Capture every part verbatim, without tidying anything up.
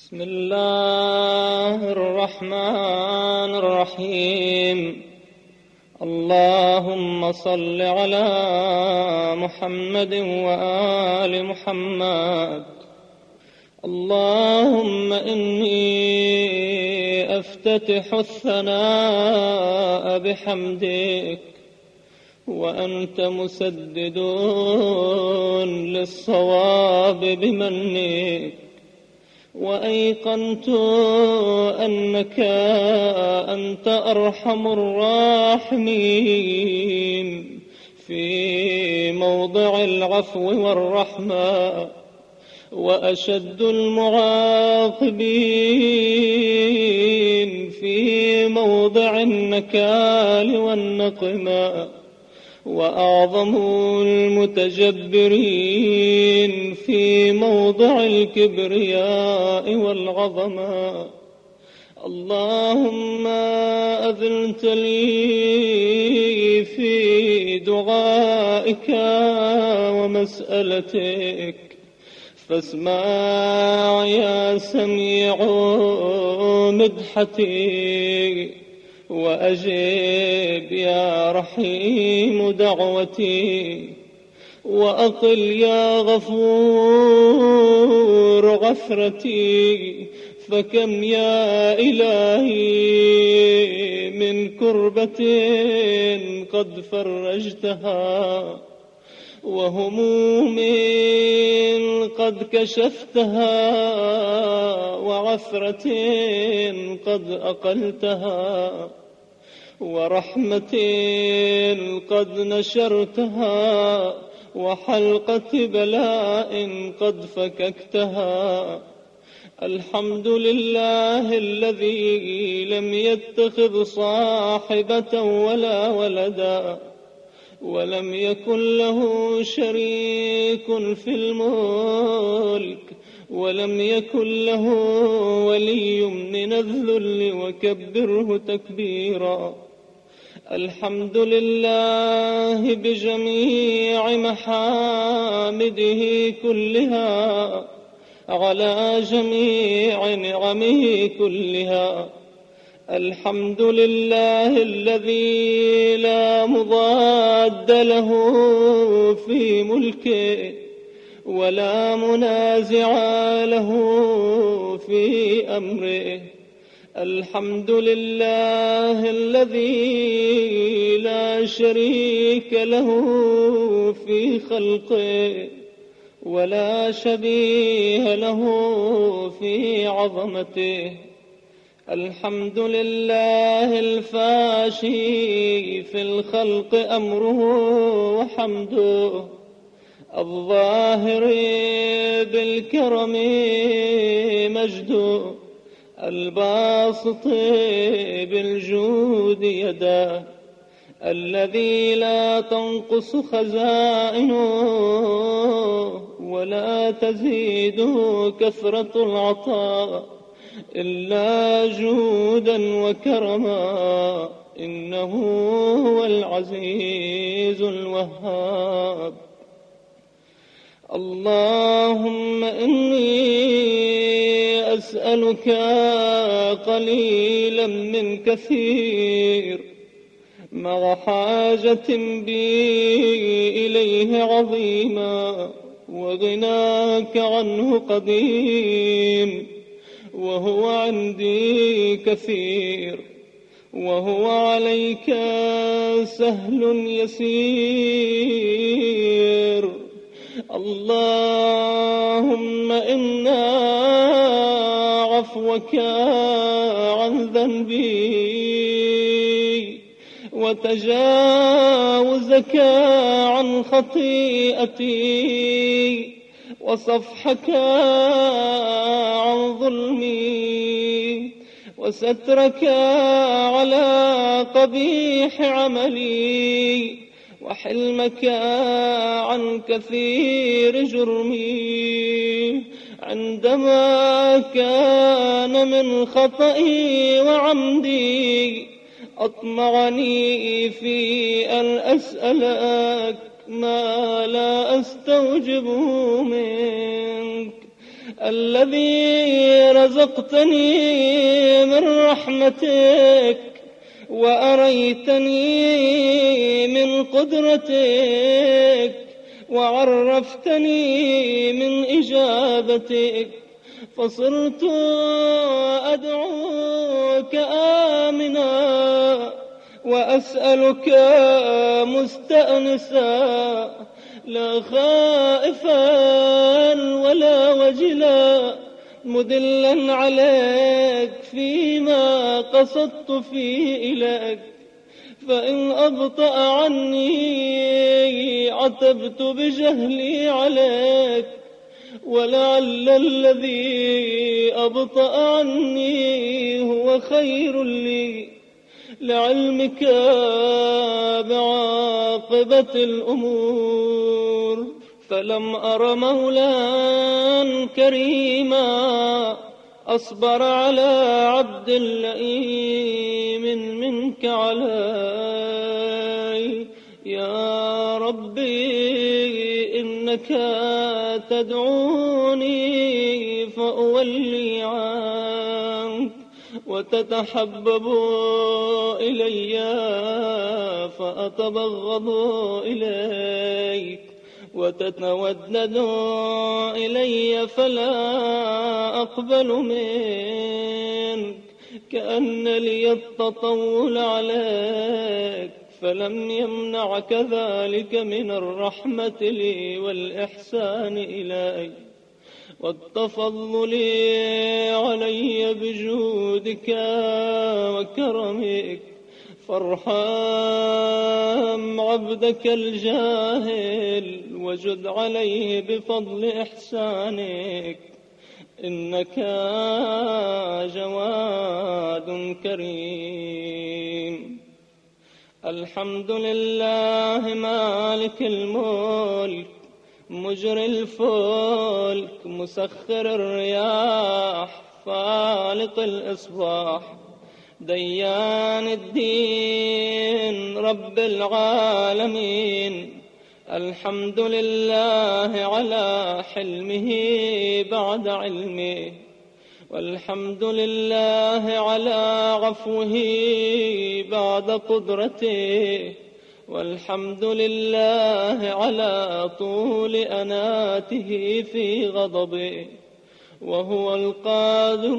بسم الله الرحمن الرحيم. اللهم صل على محمد وآل محمد. اللهم إني أفتتح الثناء بحمدك وأنت مسدد للصواب بمنك، وأيقنت أنك أنت أرحم الراحمين في موضع العفو والرحمة، وأشد المعاقبين في موضع النكال والنقمة، وأعظم المتجبرين في موضع الكبرياء والعظمة. اللهم أذنت لي في دعائك ومسألتك، فاسمع يا سميع مدحتي، وأجب يا رحيم دعوتي، وأقل يا غفور غفرتي. فكم يا إلهي من كربة قد فرجتها، وهموم قد كشفتها، وعثرة قد أقلتها، ورحمة قد نشرتها، وحلقة بلاء قد فككتها. الحمد لله الذي لم يتخذ صاحبة ولا ولدا، ولم يكن له شريك في الملك، ولم يكن له ولي من الذل، وكبره تكبيرا. الحمد لله بجميع محامده كلها، على جميع نعمه كلها. الحمد لله الذي لا مضاد له في ملكه، ولا منازع له في أمره. الحمد لله الذي لا شريك له في خلقه، ولا شبيه له في عظمته. الحمد لله الفاشي في الخلق أمره وحمده، الظاهر بالكرم مجده، الباسط بالجود يداه، الذي لا تنقص خزائنه ولا تزيد كثرة العطاء إلا جودا وكرما، إنه هو العزيز الوهاب. اللهم إني أسألك قليلا من كثير، مع حاجة بي إليه عظيما، وغناك عنه قديم، وهو عندي كثير، وهو عليك سهل يسير. اللهم إنا عفوك عن ذنبي، وتجاوزك عن خطيئتي، وصفحك عن ظلمي، وسترك على قبيح عملي، وحلمك عن كثير جرمي، عندما كان من خطئي وعمدي أطمعني في أن أسألك ما لا أستوجبه منك. الذي رزقتني من رحمتك وأريتني من قدرتك وعرفتني من إجابتك، فصرت أدعوك آمنا وأسألك مستأنسا، لا خائفا ولا وجلا، مدلا عليك فيما قصدت فيه إليك. فإن أبطأ عني عتبت بجهلي عليك، ولعل الذي أبطأ عني هو خير لي لعلمك بعاقبة الأمور. فلم أر مولا كريما أصبر على عبد لئيم منك علي. يا ربي إنك تدعوني فأولي عنك، وتتحبب إلي فأتبغض إليك، وتتودد إلي فلا أقبل منك، كأن لي التطول عليك، فلم يمنعك ذلك من الرحمة لي والإحسان إلي والتفضل علي بجودك وكرمك. فارحم عبدك الجاهل وجد عليه بفضل إحسانك، إنك جواد كريم. الحمد لله مالك الملك مجري الفلك مسخر الرياح فالق الإصباح، ديان الدين رب العالمين. الحمد لله على حلمه بعد علمه، والحمد لله على عفوه بعد قدرته، والحمد لله على طول أناته في غضبه، وهو القادر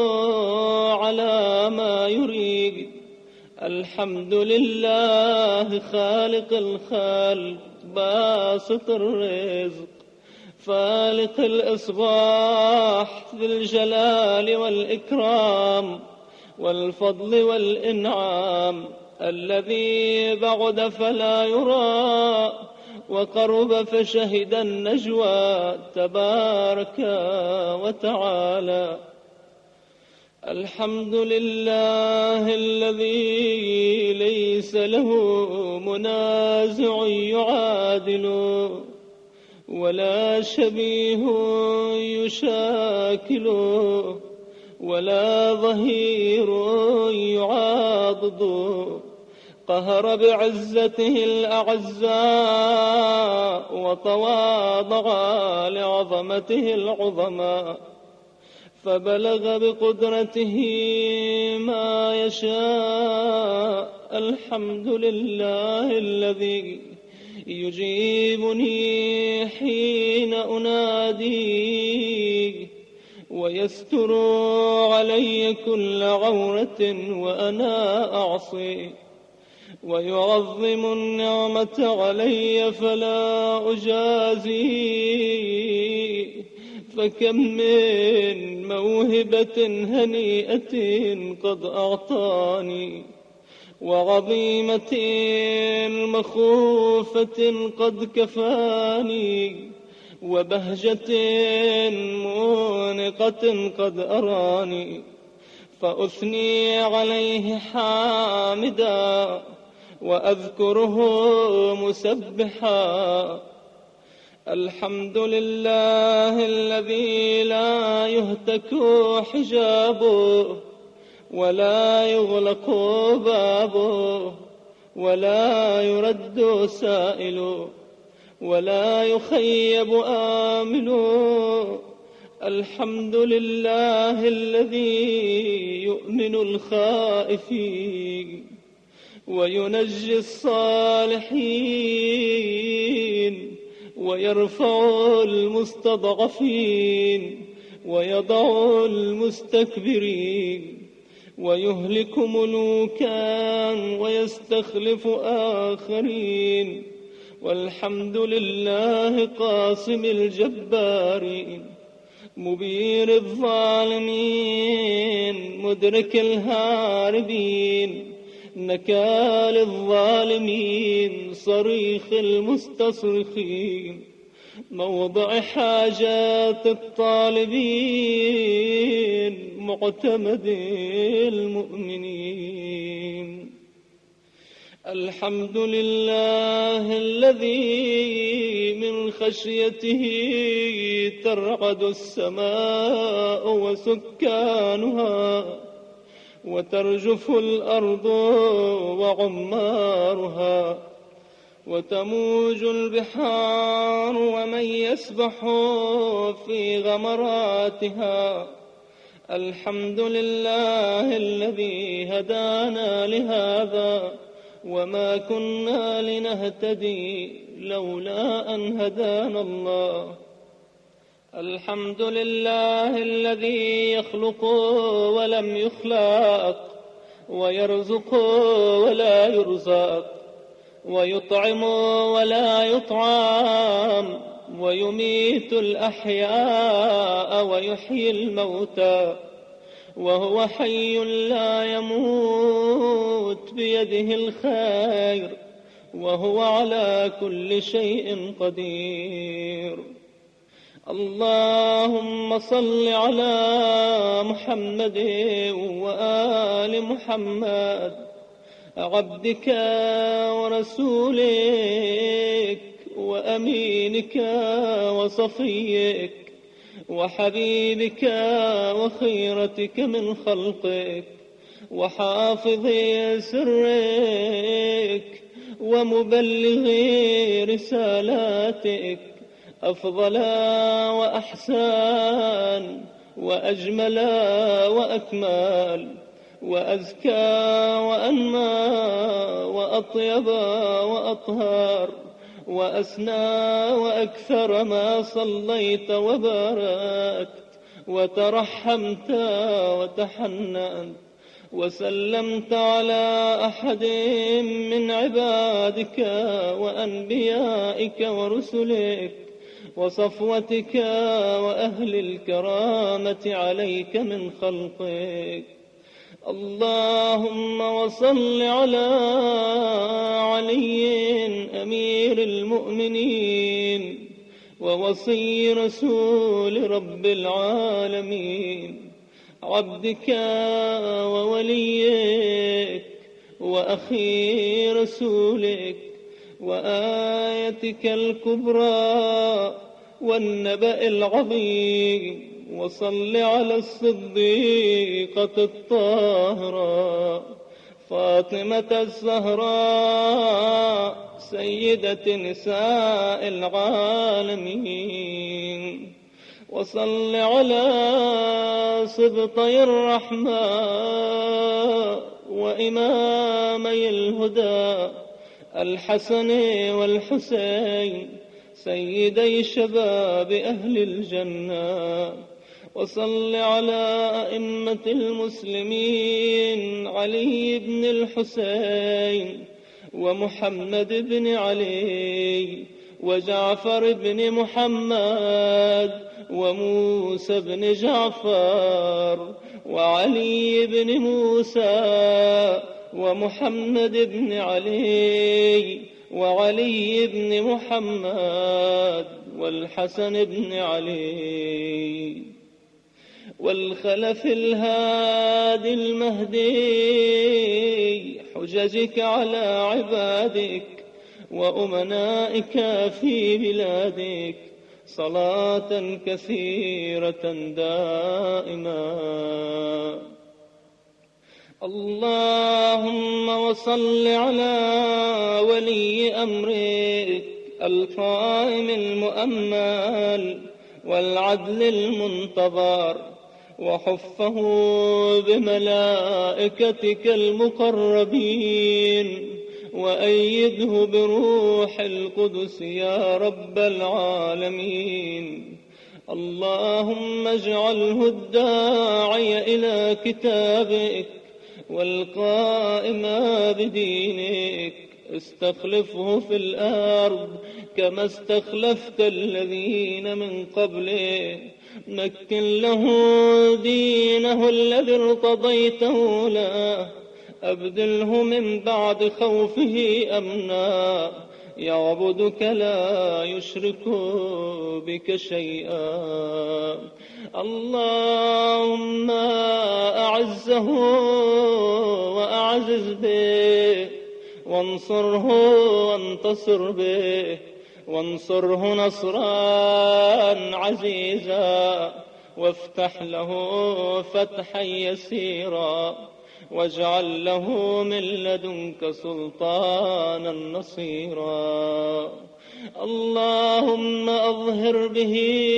على ما يريد. الحمد لله خالق الخلق باسط الرزق فالق الإصباح ذي الجلال والإكرام والفضل والإنعام، الذي بعد فلا يرى وقرب فشهد النجوى تبارك وتعالى. الحمد لله الذي ليس له منازع يعادل ولا شبيه يشاكل ولا ظهير يعاضد، قهر بعزته الأعزاء وتواضع لعظمته العظماء، فبلغ بقدرته ما يشاء. الحمد لله الذي يجيبني حين أنادي ويستر علي كل عورة وأنا أعصي، ويعظم النعمة علي فلا أجازي. فكم من موهبة هنيئة قد أعطاني، وعظيمة مخوفة قد كفاني، وبهجة مونقة قد أراني، فأثني عليه حامدا وأذكره مسبحا. الحمد لله الذي لا يهتك حجابه ولا يغلق بابه ولا يرد سائله ولا يخيب آمله، الحمد لله الذي يؤمن الخائفين وينجي الصالحين ويرفع المستضعفين ويضع المستكبرين ويهلك ملوكا ويستخلف آخرين. والحمد لله قاسم الجبارين مبين الظالمين مدرك الهاربين نكال الظالمين صريخ المستصرخين موضع حاجات الطالبين معتمد المؤمنين. الحمد لله الذي من خشيته ترعد السماء وسكانها وترجف الأرض وعمارها وتموج البحار ومن يسبح في غمراتها. الحمد لله الذي هدانا لهذا وما كنا لنهتدي لولا أن هدانا الله. الحمد لله الذي يخلق ولم يخلق ويرزق ولا يرزق ويطعم ولا يطعم ويميت الأحياء ويحيي الموتى وهو حي لا يموت بيده الخير وهو على كل شيء قدير. اللهم صل على محمد وآل محمد عبدك ورسولك وأمينك وصفيك وحبيبك وخيرتك من خلقك وحافظ سرك ومبلغ رسالاتك أفضل وأحسن وأجمل وأكمل وأزكى وأنمى وأطيب وأطهر وأسنى وأكثر ما صليت وباركت وترحمت وتحننت وسلمت على أحد من عبادك وأنبيائك ورسلك وصفوتك وأهل الكرامة عليك من خلقك. اللهم وصل على علي أمير المؤمنين ووصي رسول رب العالمين عبدك ووليك وأخي رسولك وآيتك الكبرى والنبأ العظيم. وصل على الصديقة الطاهرة فاطمة الزهراء سيدة نساء العالمين. وصل على سبطي الرحمة وإمامي الهدى الحسن والحسين سيدي شباب أهل الجنة. وصل على أئمة المسلمين علي بن الحسين ومحمد بن علي وجعفر بن محمد وموسى بن جعفر وعلي بن موسى ومحمد بن علي وعلي بن محمد والحسن بن علي والخلف الهادي المهدي حججك على عبادك وأمنائك في بلادك صلاة كثيرة دائما. اللهم وصل على ولي أمرك القائم المؤمل والعدل المنتظر، وحفه بملائكتك المقربين، وأيده بروح القدس يا رب العالمين. اللهم اجعله الداعي إلى كتابك والقائم بدينك، استخلفه في الأرض كما استخلفت الذين من قبله، مكن له دينه الذي ارتضيته له، أبدله من بعد خوفه أمنا، يعبدك لا يشرك بك شيئا. اللهم أعزه وأعزز به، وانصره وانتصر به، وانصره نصرا عزيزا، وافتح له فتحا يسيرا، واجعل له من لدنك سلطانا نصيرا. اللهم أظهر به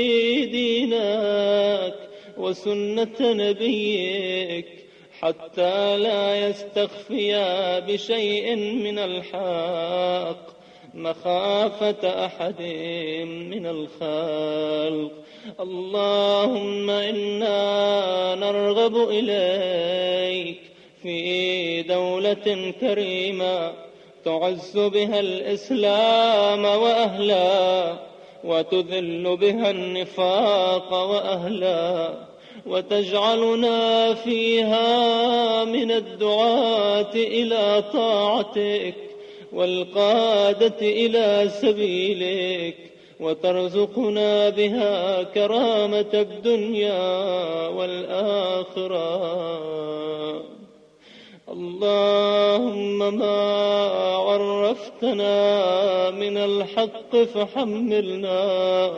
دينك وسنة نبيك، حتى لا يستخفيا بشيء من الحق مخافة أحد من الخلق. اللهم إنا نرغب إليك في دولة كريمة تعز بها الإسلام وأهله، وتذل بها النفاق وأهله، وتجعلنا فيها من الدعاة إلى طاعتك والقادة إلى سبيلك، وترزقنا بها كرامة الدنيا والآخرة. اللهم ما عرفتنا من الحق فحملنا،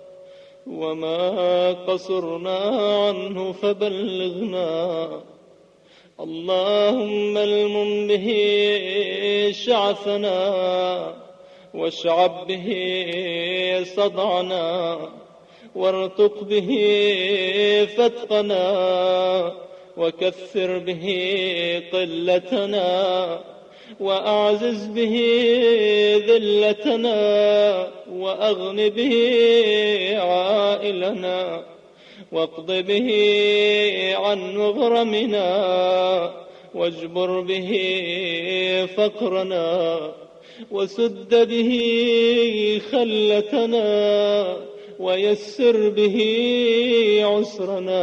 وما قصرنا عنه فبلغنا. اللهم المم به شعثنا، واشعب به صدعنا، وارتق به فتقنا، وكثر به قلتنا، وأعزز به ذلتنا، وأغن به عائلنا، واقض به عن مغرمنا، واجبر به فقرنا، وسد به خلتنا، ويسر به عسرنا،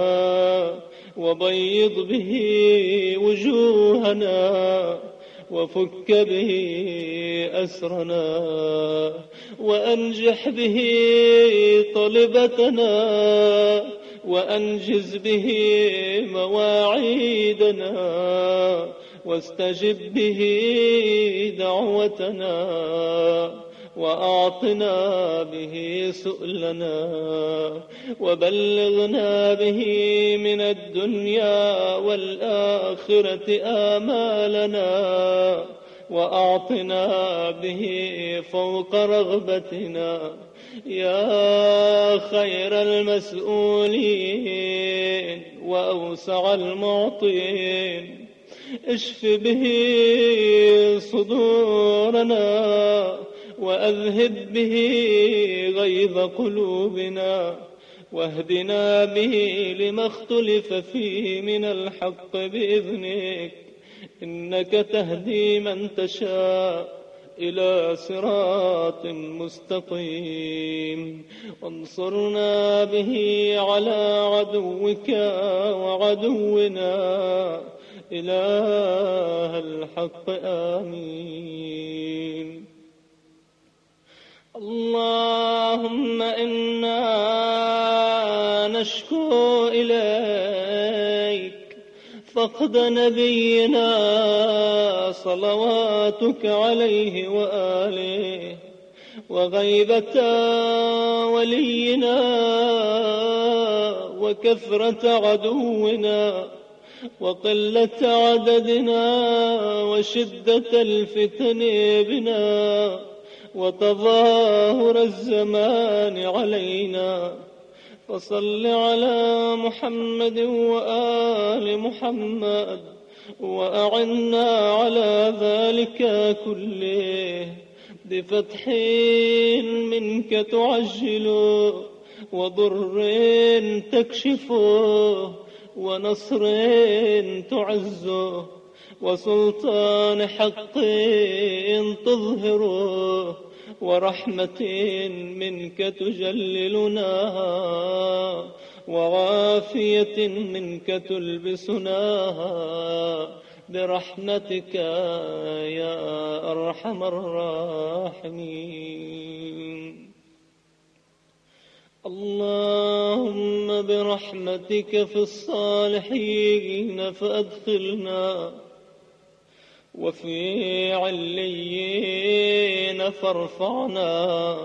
وبيض به وجوهنا، وفك به أسرنا، وأنجح به طلبتنا، وأنجز به مواعيدنا، واستجب به دعوتنا، وأعطنا به سؤلنا، وبلغنا به من الدنيا والآخرة آمالنا، وأعطنا به فوق رغبتنا يا خير المسؤولين وأوسع المعطين. اشف به صدورنا، وأذهب به غيظ قلوبنا، واهدنا به لما اختلف فيه من الحق بإذنك، إنك تهدي من تشاء إلى صراط مستقيم. وانصرنا به على عدوك وعدونا إله الحق. آمين. اللهم إنا نشكو إليك فقد نبينا صلواتك عليه وآله، وغيبة ولينا، وكثرة عدونا، وقلة عددنا، وشدة الفتن بنا، وتظاهر الزمان علينا، فصل على محمد وآل محمد، وأعنا على ذلك كله، بفتح منك تعجل، وضر تكشفه، ونصر تعزه، وسلطان حق تظهره، ورحمة منك تجللناها، وعافية منك تلبسناها، برحمتك يا أرحم الراحمين. اللهم برحمتك في الصالحين فأدخلنا، وفي عليين فارفعنا،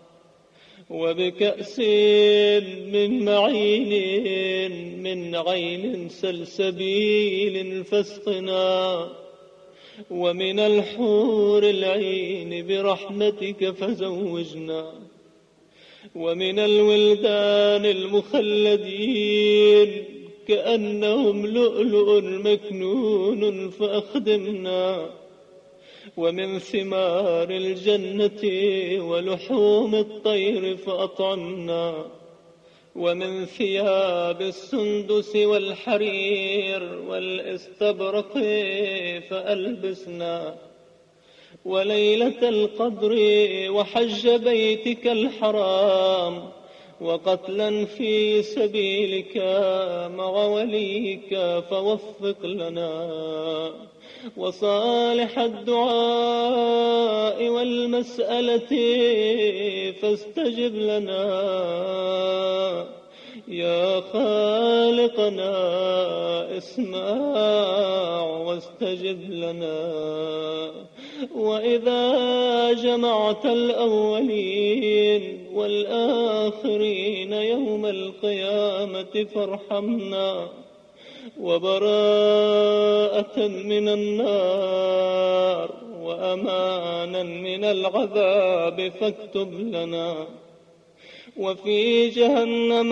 وبكأس من معين من عين سلسبيل فاسقنا، ومن الحور العين برحمتك فزوجنا، ومن الولدان المخلدين كأنهم لؤلؤ مكنون فأخدمنا، ومن ثمار الجنة ولحوم الطير فأطعمنا، ومن ثياب السندس والحرير والاستبرق فألبسنا، وليلة القدر وحج بيتك الحرام، وقتلا في سبيلك مع وليك فوفق لنا، وصالح الدعاء والمسألة فاستجب لنا، يا خالقنا اسمع واستجب لنا. وإذا جمعت الأولين والآخرين يوم القيامة فارحمنا، وبراءة من النار وأمانا من العذاب فاكتب لنا، وفي جهنم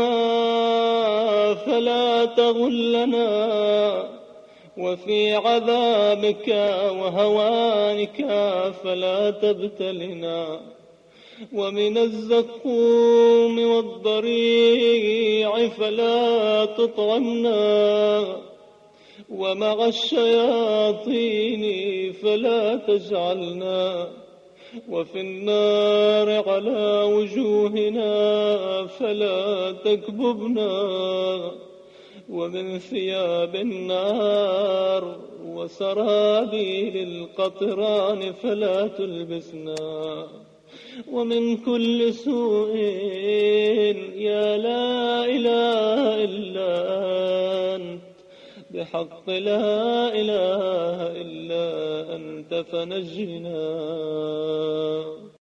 فلا تغلنا، وفي عذابك وهوانك فلا تبتلنا، ومن الزقوم والضريع فلا تطعمنا، ومع الشياطين فلا تجعلنا، وفي النار على وجوهنا فلا تكببنا، ومن ثياب النار وسرابيل القطران فلا تلبسنا، ومن كل سوء يا لا إله إلا أنت، بحق لا إله إلا أنت فنجنا.